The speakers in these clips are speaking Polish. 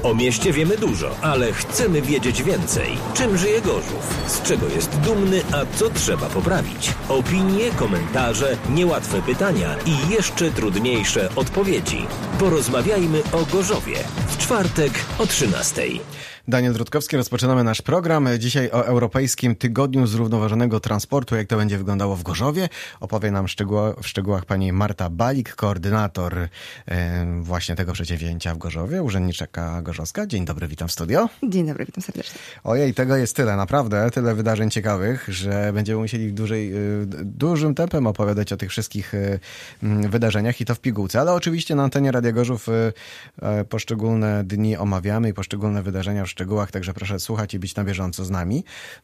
O mieście wiemy dużo, ale chcemy wiedzieć więcej. Czym żyje Gorzów? Z czego jest dumny, a co trzeba poprawić? Opinie, komentarze, niełatwe pytania i jeszcze trudniejsze odpowiedzi. Porozmawiajmy o Gorzowie w czwartek o 13:00. Daniel Rutkowski, rozpoczynamy nasz program. Dzisiaj o Europejskim Tygodniu Zrównoważonego Transportu. Jak to będzie wyglądało w Gorzowie, opowie nam w szczegółach pani Marta Balik, koordynator właśnie tego przedsięwzięcia w Gorzowie, urzędniczka gorzowska. Dzień dobry, witam w studio. Dzień dobry, witam serdecznie. Ojej, tego jest tyle, naprawdę, tyle wydarzeń ciekawych, że będziemy musieli dużym tempem opowiadać o tych wszystkich wydarzeniach i to w pigułce. Ale oczywiście na antenie Radia Gorzów poszczególne dni omawiamy i poszczególne wydarzenia w szczegółach, także proszę słuchać i być na bieżąco z nami.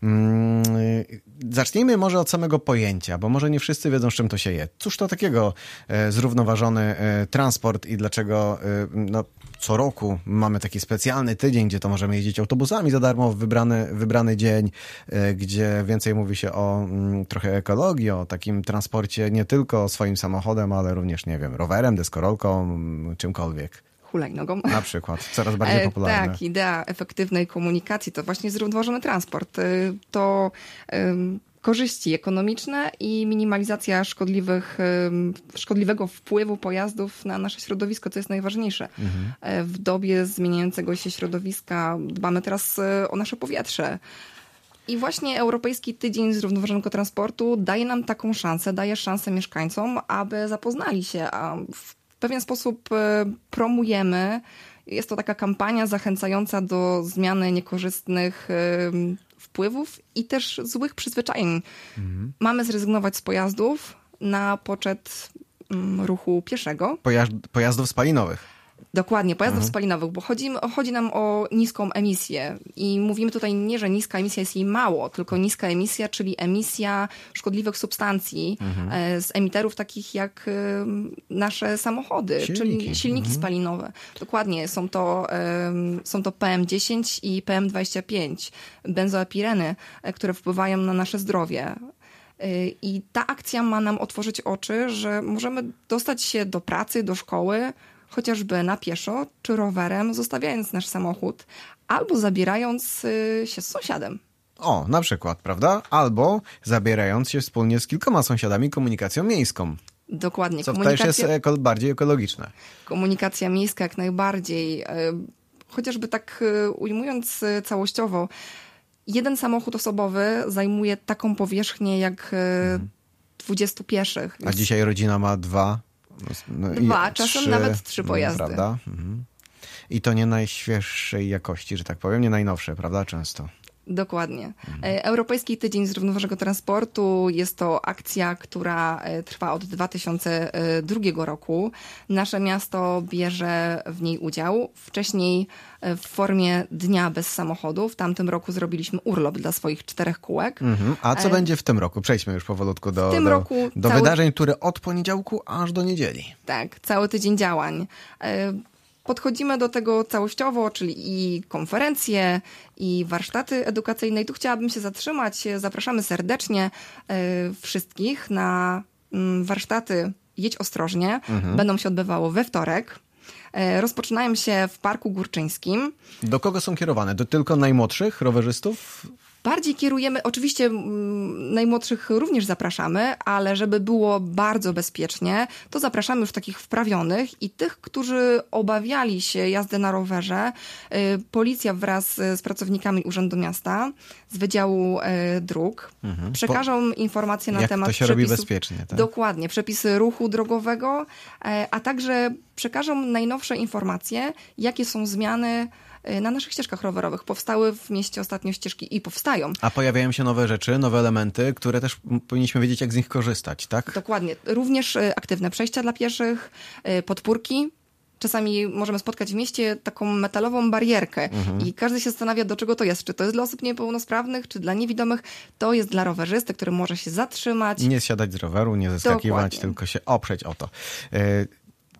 Zacznijmy może od samego pojęcia, bo może nie wszyscy wiedzą, z czym to się je. Cóż to takiego zrównoważony transport i dlaczego co roku mamy taki specjalny tydzień, gdzie to możemy jeździć autobusami za darmo w wybrany dzień, gdzie więcej mówi się o trochę ekologii, o takim transporcie nie tylko swoim samochodem, ale również, nie wiem, rowerem, deskorolką, czymkolwiek. Hulajnogą. Na przykład, coraz bardziej popularne. Tak, idea efektywnej komunikacji to właśnie zrównoważony transport. To korzyści ekonomiczne i minimalizacja szkodliwego wpływu pojazdów na nasze środowisko, co jest najważniejsze. W dobie zmieniającego się środowiska dbamy teraz o nasze powietrze. I właśnie Europejski Tydzień Zrównoważonego Transportu daje nam taką szansę, daje szansę mieszkańcom, aby zapoznali się, a w pewien sposób promujemy. Jest to taka kampania zachęcająca do zmiany niekorzystnych wpływów i też złych przyzwyczajeń. Mamy zrezygnować z pojazdów na poczet ruchu pieszego. Pojazdów spalinowych. Dokładnie, pojazdów spalinowych, bo chodzi nam o niską emisję i mówimy tutaj nie, że niska emisja jest jej mało, tylko niska emisja, czyli emisja szkodliwych substancji z emiterów takich jak nasze samochody, czyli silniki spalinowe. Dokładnie, są to PM10 i PM25, benzoapireny, które wpływają na nasze zdrowie. I ta akcja ma nam otworzyć oczy, że możemy dostać się do pracy, do szkoły, chociażby na pieszo czy rowerem, zostawiając nasz samochód, albo zabierając się z sąsiadem. O, na przykład, prawda? Albo zabierając się wspólnie z kilkoma sąsiadami komunikacją miejską. Dokładnie. Co też jest bardziej ekologiczne. Komunikacja miejska jak najbardziej. Chociażby tak ujmując całościowo, jeden samochód osobowy zajmuje taką powierzchnię jak 20 pieszych. A dzisiaj rodzina ma dwa, czasem nawet 3 pojazdy. Prawda? I to nie najświeższej jakości, że tak powiem, nie najnowsze, prawda? Często. Dokładnie. Europejski Tydzień Zrównoważonego Transportu jest to akcja, która trwa od 2002 roku. Nasze miasto bierze w niej udział. Wcześniej w formie dnia bez samochodu. W tamtym roku zrobiliśmy urlop dla swoich 4 kółek. A co będzie w tym roku? Przejdźmy już powolutku do wydarzeń, które od poniedziałku aż do niedzieli. Tak, cały tydzień działań. Podchodzimy do tego całościowo, czyli i konferencje, i warsztaty edukacyjne. I tu chciałabym się zatrzymać. Zapraszamy serdecznie wszystkich na warsztaty Jedź Ostrożnie. Będą się odbywały we wtorek. Rozpoczynają się w Parku Górczyńskim. Do kogo są kierowane? Do tylko najmłodszych rowerzystów? Bardziej kierujemy, oczywiście najmłodszych również zapraszamy, ale żeby było bardzo bezpiecznie, to zapraszamy już takich wprawionych i tych, którzy obawiali się jazdy na rowerze. Policja wraz z pracownikami Urzędu Miasta, z Wydziału Dróg przekażą informacje na temat jak to się robi bezpiecznie. Tak? Dokładnie, przepisy ruchu drogowego, a także przekażą najnowsze informacje, jakie są zmiany na naszych ścieżkach rowerowych. Powstały w mieście ostatnio ścieżki i powstają. A pojawiają się nowe rzeczy, nowe elementy, które też powinniśmy wiedzieć, jak z nich korzystać, tak? Dokładnie. Również aktywne przejścia dla pieszych, podpórki. Czasami możemy spotkać w mieście taką metalową barierkę i każdy się zastanawia, do czego to jest. Czy to jest dla osób niepełnosprawnych, czy dla niewidomych. To jest dla rowerzysty, który może się zatrzymać. Nie zsiadać z roweru, nie zeskakiwać, tylko się oprzeć o to.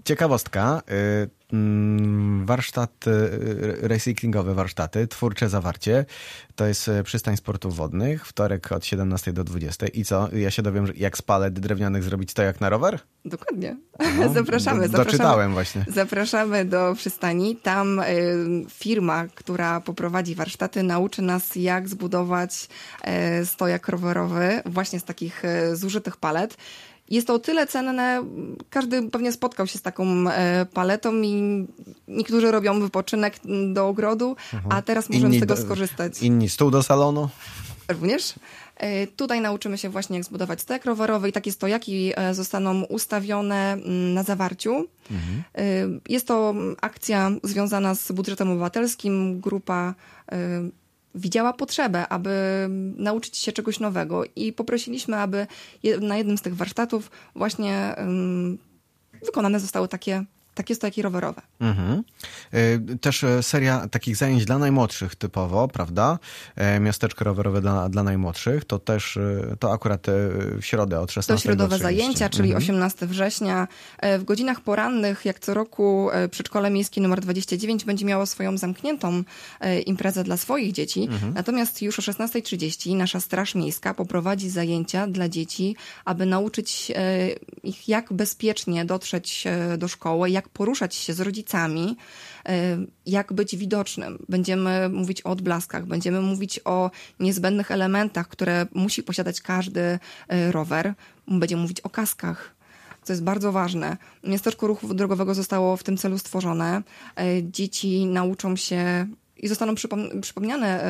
Ciekawostka. Warsztat recyklingowy, warsztaty, twórcze zawarcie. To jest przystań sportów wodnych, wtorek od 17 do 20. I co? Ja się dowiem, że jak z palet drewnianych zrobić to jak na rower? Dokładnie. No, Zapraszamy. Doczytałem właśnie. Zapraszamy do przystani. Tam firma, która poprowadzi warsztaty, nauczy nas, jak zbudować stojak rowerowy właśnie z takich zużytych palet. Jest to o tyle cenne, każdy pewnie spotkał się z taką paletą i niektórzy robią wypoczynek do ogrodu, a teraz możemy z tego skorzystać. Inni stół do salonu. Również. Tutaj nauczymy się właśnie, jak zbudować stojak rowerowy i takie stojaki zostaną ustawione na zawarciu. Jest to akcja związana z budżetem obywatelskim. Grupa widziała potrzebę, aby nauczyć się czegoś nowego i poprosiliśmy, aby na jednym z tych warsztatów właśnie wykonane zostały takie stojaki rowerowe. Też seria takich zajęć dla najmłodszych typowo, prawda? Miasteczko rowerowe dla najmłodszych. To też, to akurat w środę od 16 To środowe do 30. zajęcia, czyli 18 września. W godzinach porannych, jak co roku, przedszkole miejskie nr 29 będzie miało swoją zamkniętą imprezę dla swoich dzieci. Natomiast już o 16:30 nasza Straż Miejska poprowadzi zajęcia dla dzieci, aby nauczyć ich, jak bezpiecznie dotrzeć do szkoły, jak poruszać się z rodzicami, jak być widocznym. Będziemy mówić o odblaskach, będziemy mówić o niezbędnych elementach, które musi posiadać każdy rower. Będziemy mówić o kaskach, co jest bardzo ważne. Miasteczko ruchu drogowego zostało w tym celu stworzone. Dzieci nauczą się i zostaną przypomniane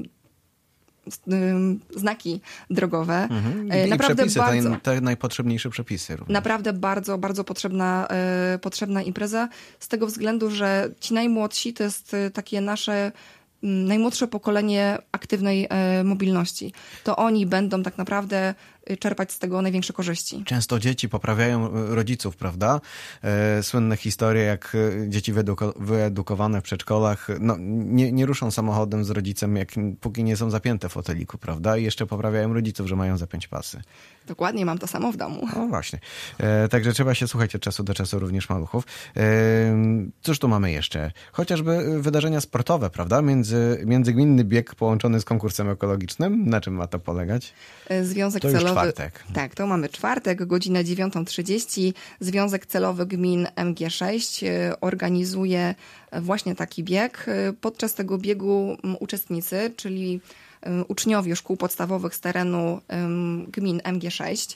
znaki drogowe. I Naprawdę przepisy, bardzo, te najpotrzebniejsze przepisy również. Naprawdę bardzo, bardzo potrzebna impreza z tego względu, że ci najmłodsi to jest takie nasze najmłodsze pokolenie aktywnej mobilności. To oni będą tak naprawdę czerpać z tego największe korzyści. Często dzieci poprawiają rodziców, prawda? Słynne historie, jak dzieci wyedukowane w przedszkolach nie ruszą samochodem z rodzicem, póki nie są zapięte w foteliku, prawda? I jeszcze poprawiają rodziców, że mają zapiąć pasy. Dokładnie, mam to samo w domu. No właśnie. Także trzeba się słuchać od czasu do czasu również maluchów. Cóż tu mamy jeszcze? Chociażby wydarzenia sportowe, prawda? Międzygminny bieg połączony z konkursem ekologicznym. Na czym ma to polegać? Związek to celowy. Czwartek. Tak, to mamy czwartek, godzinę 9:30. Związek Celowy Gmin MG6 organizuje właśnie taki bieg. Podczas tego biegu uczestnicy, czyli uczniowie szkół podstawowych z terenu gmin MG6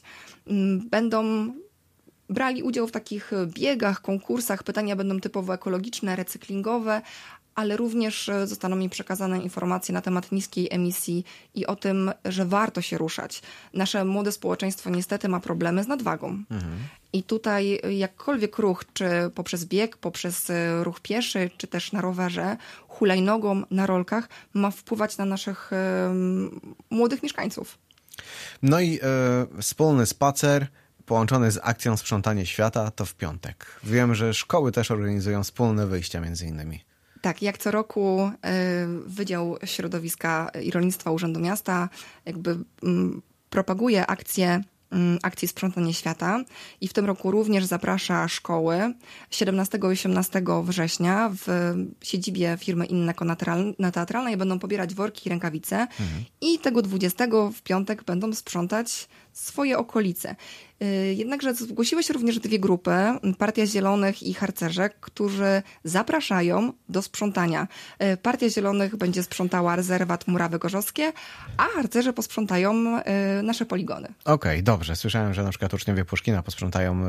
będą brali udział w takich biegach, konkursach. Pytania będą typowo ekologiczne, recyklingowe, ale również zostaną mi przekazane informacje na temat niskiej emisji i o tym, że warto się ruszać. Nasze młode społeczeństwo niestety ma problemy z nadwagą. I tutaj jakkolwiek ruch, czy poprzez bieg, poprzez ruch pieszy, czy też na rowerze, hulajnogą, na rolkach, ma wpływać na naszych młodych mieszkańców. No i wspólny spacer połączony z akcją Sprzątanie Świata to w piątek. Wiem, że szkoły też organizują wspólne wyjścia między innymi. Tak, jak co roku Wydział Środowiska i Rolnictwa Urzędu Miasta jakby propaguje akcję Sprzątanie Świata i w tym roku również zaprasza szkoły 17 i 18 września w siedzibie firmy Inneko na Teatralnej będą pobierać worki i rękawice i tego 20 w piątek będą sprzątać swoje okolice. Jednakże zgłosiły się również dwie grupy, Partia Zielonych i harcerze, którzy zapraszają do sprzątania. Partia Zielonych będzie sprzątała rezerwat Murawy Gorzowskie, a harcerze posprzątają nasze poligony. Okej, dobrze. Słyszałem, że na przykład uczniowie Puszkina posprzątają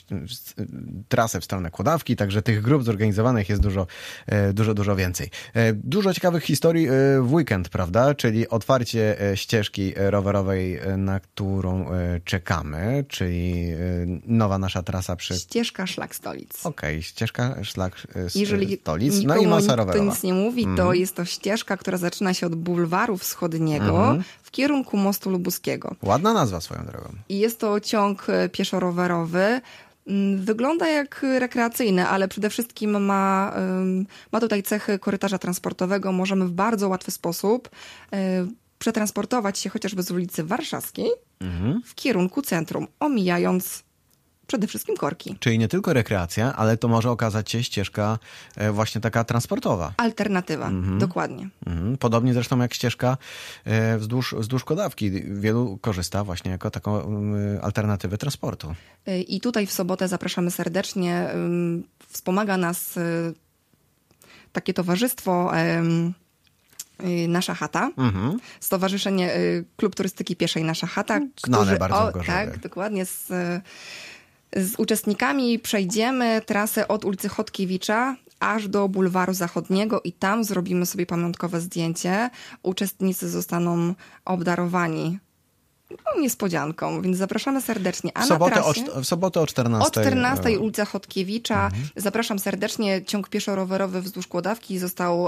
trasę w stronę Kłodawki, także tych grup zorganizowanych jest dużo więcej. Dużo ciekawych historii w weekend, prawda? Czyli otwarcie ścieżki rowerowej, na którą czekamy, czyli nowa nasza trasa Ścieżka Szlak Stolic. Okej, ścieżka Szlak Stolic. No i masa rowerowa. To nic nie mówi, to jest to ścieżka, która zaczyna się od Bulwaru Wschodniego w kierunku Mostu Lubuskiego. Ładna nazwa swoją drogą. I jest to ciąg pieszo-rowerowy. Wygląda jak rekreacyjny, ale przede wszystkim ma tutaj cechy korytarza transportowego. Możemy w bardzo łatwy sposób przetransportować się chociażby z ulicy Warszawskiej w kierunku centrum, omijając przede wszystkim korki. Czyli nie tylko rekreacja, ale to może okazać się ścieżka właśnie taka transportowa. Alternatywa, dokładnie. Podobnie zresztą jak ścieżka wzdłuż Kodawki. Wielu korzysta właśnie jako taką alternatywę transportu. I tutaj w sobotę zapraszamy serdecznie. Wspomaga nas takie towarzystwo Nasza Chata. Stowarzyszenie Klub Turystyki Pieszej Nasza Chata. Znane bardzo w Gorzowie. Tak, dokładnie. Z uczestnikami przejdziemy trasę od ulicy Chodkiewicza aż do Bulwaru Zachodniego i tam zrobimy sobie pamiątkowe zdjęcie. Uczestnicy zostaną obdarowani niespodzianką, więc zapraszamy serdecznie. A w sobotę o 14:00. O 14:00 ulica Chodkiewicza. Zapraszam serdecznie. Ciąg pieszo-rowerowy wzdłuż Kłodawki został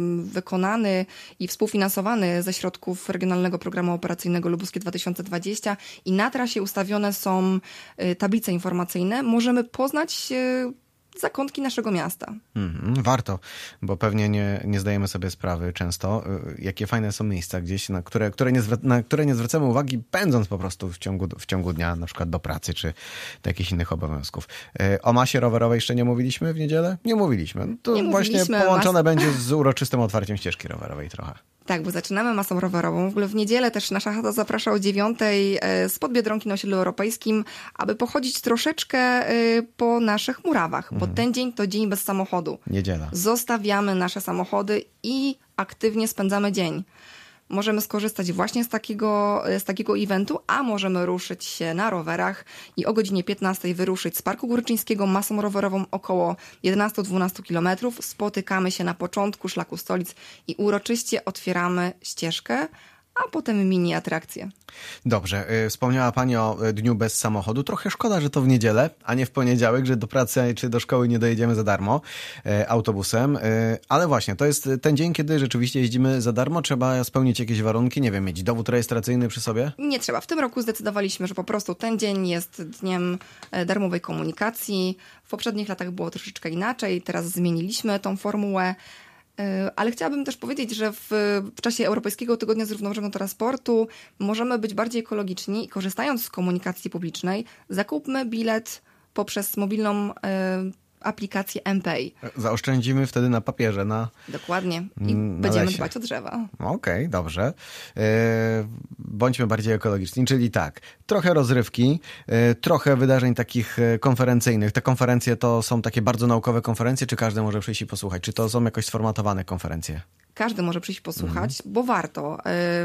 wykonany i współfinansowany ze środków Regionalnego Programu Operacyjnego Lubuskie 2020 i na trasie ustawione są tablice informacyjne. Możemy poznać zakątki naszego miasta. Warto, bo pewnie nie zdajemy sobie sprawy często, jakie fajne są miejsca gdzieś, na które nie zwracamy uwagi, pędząc po prostu w ciągu dnia, na przykład do pracy, czy do jakichś innych obowiązków. O masie rowerowej jeszcze nie mówiliśmy w niedzielę? Nie mówiliśmy. Właśnie połączone będzie z uroczystym otwarciem ścieżki rowerowej trochę. Tak, bo zaczynamy masą rowerową. W ogóle w niedzielę też Nasza Chata zaprasza o 9:00 spod Biedronki na osiedlu europejskim, aby pochodzić troszeczkę po naszych murawach, bo ten dzień to dzień bez samochodu. Niedziela. Zostawiamy nasze samochody i aktywnie spędzamy dzień. Możemy skorzystać właśnie z takiego eventu, a możemy ruszyć się na rowerach i o godzinie 15:00 wyruszyć z Parku Górczyńskiego masą rowerową około 11-12 km. Spotykamy się na początku Szlaku Stolic i uroczyście otwieramy ścieżkę, a potem mini atrakcje. Dobrze, wspomniała Pani o dniu bez samochodu. Trochę szkoda, że to w niedzielę, a nie w poniedziałek, że do pracy czy do szkoły nie dojedziemy za darmo autobusem. Ale właśnie, to jest ten dzień, kiedy rzeczywiście jeździmy za darmo. Trzeba spełnić jakieś warunki, nie wiem, mieć dowód rejestracyjny przy sobie? Nie trzeba. W tym roku zdecydowaliśmy, że po prostu ten dzień jest dniem darmowej komunikacji. W poprzednich latach było troszeczkę inaczej. Teraz zmieniliśmy tą formułę. Ale chciałabym też powiedzieć, że w czasie Europejskiego Tygodnia Zrównoważonego Transportu możemy być bardziej ekologiczni i korzystając z komunikacji publicznej, zakupmy bilet poprzez mobilną aplikację mPay. Zaoszczędzimy wtedy na papierze. Dokładnie. I będziemy dbać o drzewa. Okej, dobrze. Bądźmy bardziej ekologiczni, czyli tak, trochę rozrywki, trochę wydarzeń takich konferencyjnych. Te konferencje to są takie bardzo naukowe konferencje, czy każdy może przyjść i posłuchać? Czy to są jakoś sformatowane konferencje? Każdy może przyjść posłuchać, bo warto.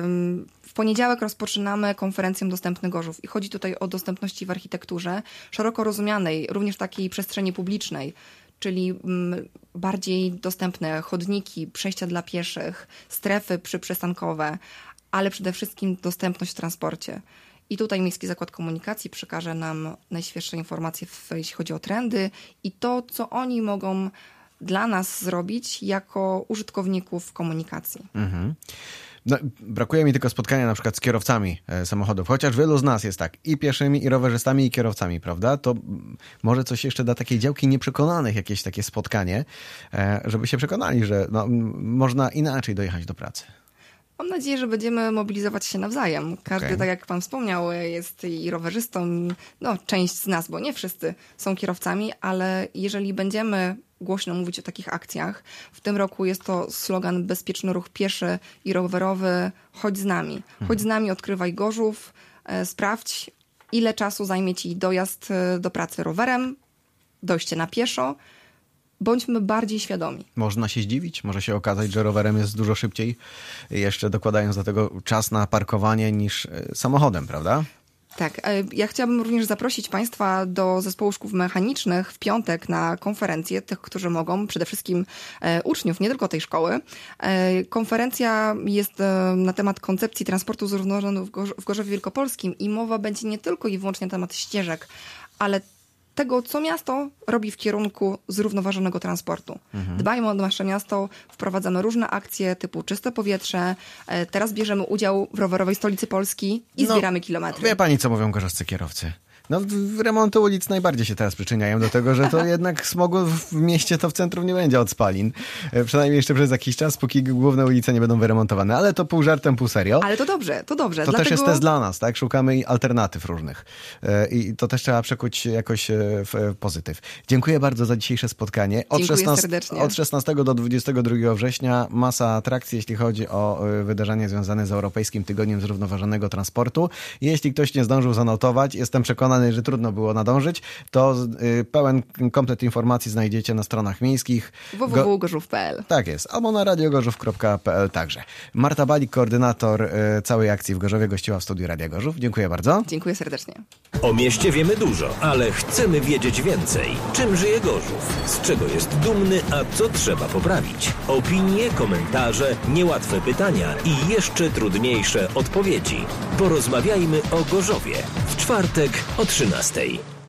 W poniedziałek rozpoczynamy konferencję Dostępny Gorzów i chodzi tutaj o dostępności w architekturze, szeroko rozumianej, również takiej przestrzeni publicznej, czyli bardziej dostępne chodniki, przejścia dla pieszych, strefy przyprzystankowe, ale przede wszystkim dostępność w transporcie. I tutaj Miejski Zakład Komunikacji przekaże nam najświeższe informacje, jeśli chodzi o trendy i to, co oni mogą dla nas zrobić jako użytkowników komunikacji. No, brakuje mi tylko spotkania na przykład z kierowcami samochodów, chociaż wielu z nas jest tak, i pieszymi, i rowerzystami, i kierowcami, prawda? To może coś jeszcze dla takiej działki nieprzekonanych, jakieś takie spotkanie, żeby się przekonali, że można inaczej dojechać do pracy. Mam nadzieję, że będziemy mobilizować się nawzajem. Każdy, tak jak pan wspomniał, jest i rowerzystą, część z nas, bo nie wszyscy są kierowcami, ale jeżeli będziemy głośno mówić o takich akcjach, w tym roku jest to slogan Bezpieczny ruch pieszy i rowerowy, chodź z nami. Chodź z nami, odkrywaj Gorzów, sprawdź, ile czasu zajmie ci dojazd do pracy rowerem, dojście na pieszo. Bądźmy bardziej świadomi. Można się zdziwić, może się okazać, że rowerem jest dużo szybciej, jeszcze dokładając do tego czas na parkowanie niż samochodem, prawda? Tak, ja chciałabym również zaprosić Państwa do zespołu szkół mechanicznych w piątek na konferencję, tych, którzy mogą, przede wszystkim uczniów, nie tylko tej szkoły. Konferencja jest na temat koncepcji transportu zrównoważonego w Gorzowie Wielkopolskim i mowa będzie nie tylko i wyłącznie na temat ścieżek, ale tego, co miasto robi w kierunku zrównoważonego transportu. Dbajmy o nasze miasto, wprowadzamy różne akcje typu czyste powietrze. Teraz bierzemy udział w rowerowej stolicy Polski i zbieramy kilometry. Wie pani, co mówią gorzowscy kierowcy? No, remonty ulic najbardziej się teraz przyczyniają do tego, że to jednak smogu w mieście to w centrum nie będzie od spalin. Przynajmniej jeszcze przez jakiś czas, póki główne ulice nie będą wyremontowane. Ale to pół żartem, pół serio. Ale to dobrze. To Dlatego... też jest test dla nas, tak? Szukamy alternatyw różnych. I to też trzeba przekuć jakoś w pozytyw. Dziękuję bardzo za dzisiejsze spotkanie. Od 16 do 22 września masa atrakcji, jeśli chodzi o wydarzenie związane z Europejskim Tygodniem Zrównoważonego Transportu. Jeśli ktoś nie zdążył zanotować, jestem przekonany, że trudno było nadążyć, to pełen komplet informacji znajdziecie na stronach miejskich www.gorzów.pl. Tak jest, albo na radiogorzów.pl także. Marta Balik, koordynator całej akcji w Gorzowie, gościła w studiu Radia Gorzów. Dziękuję bardzo. Dziękuję serdecznie. O mieście wiemy dużo, ale chcemy wiedzieć więcej. Czym żyje Gorzów? Z czego jest dumny, a co trzeba poprawić? Opinie, komentarze, niełatwe pytania i jeszcze trudniejsze odpowiedzi. Porozmawiajmy o Gorzowie w czwartek o 13:00.